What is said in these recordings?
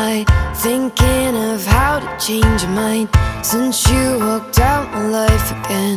night, thinking of how to change your mind since you walked out my life again.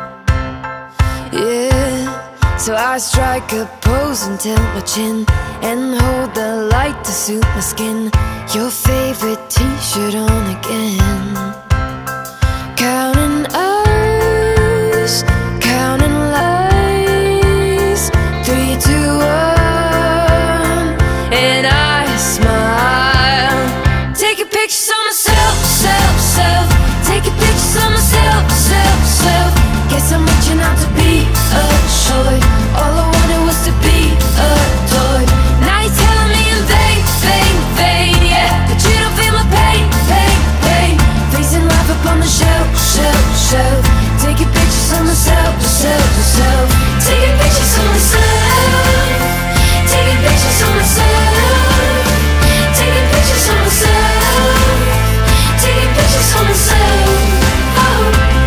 Yeah, so I strike a pose and tilt my chin and hold the light to suit my skin. Your favorite t-shirt on again. Counting us, counting lies. 3, 2, 1, and I smile. Taking pictures of myself, self. Taking pictures of myself, self. Guess I'm reaching out to be assured. All I wanted was to be adored. Now you're telling me in vain, yeah, that you don't feel my pain. Facing life up on the shelf. Taking pictures of myself. Taking pictures of myself. Taking pictures of myself. Taking pictures of myself. Taking pictures of myself. Oh.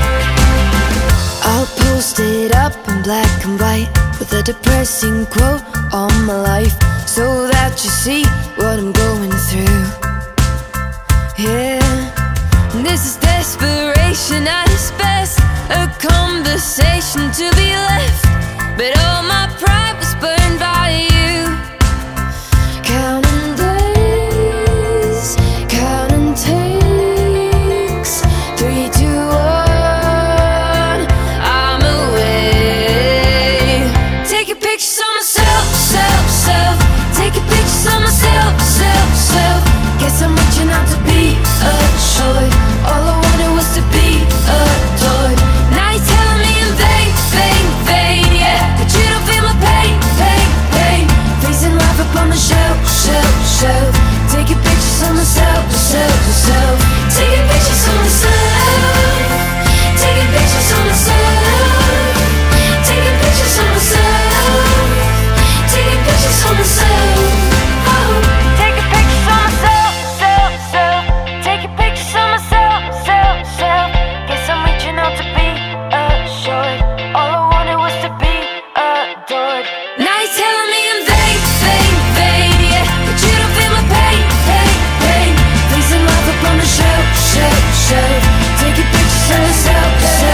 I'll post it up in black and white with a depressing quote on my life, so that you see what I'm going through. Yeah, this is desperation at its best, a conversation to be left, but all my pride was burned by you. Counting days, counting takes. 3, 2, 1, I'm away. Taking pictures of myself. Taking pictures of myself. Guess I'm reaching out to be assured. All I wanted was to be adored. Now you're telling me in vain, yeah, that you don't feel my pain. Facing life up on the shelf. Taking pictures of myself. Taking pictures of myself. Taking pictures of myself. Taking pictures of myself. Taking pictures of myself. Oh. Taking pictures of myself. Taking pictures of myself. Guess I'm reaching out to be assured. All I wanted was to be adored. Now you're telling me in vain, yeah, that you don't feel my pain. Facing life up on the shelf. Taking pictures of myself.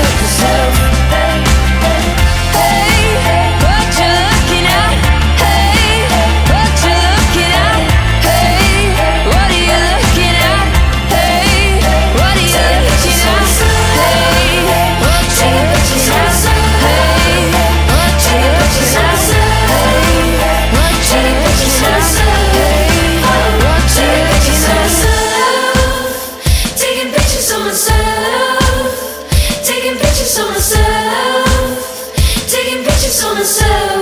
Hey, what you looking at? Hey, what you looking at? Hey, what are you looking at? Hey, what are you looking at? Hey, what you looking at? Hey, what you looking at? Hey, what you looking at? Hey, what you looking at? Taking pictures of myself. Taking pictures of myself. Taking pictures of myself.